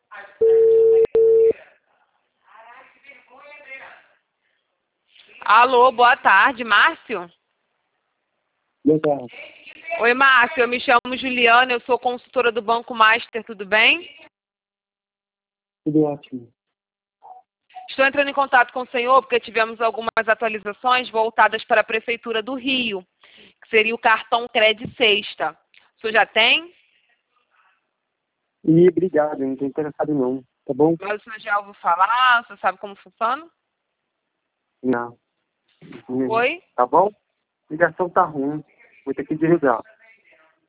Alô, boa tarde, Márcio? Boa tarde. Oi, Márcio, eu me chamo Juliana, eu sou consultora do Banco Master, tudo bem? Tudo ótimo. Estou entrando em contato com o senhor porque tivemos algumas atualizações voltadas para a Prefeitura do Rio, que seria o cartão Cred Sexta. O senhor já tem? E obrigado, eu não estou interessado não, tá bom? Mas o senhor já ouviu falar? O senhor sabe como funciona? Não. Oi? Tá bom? A ligação tá ruim, vou ter que desligar.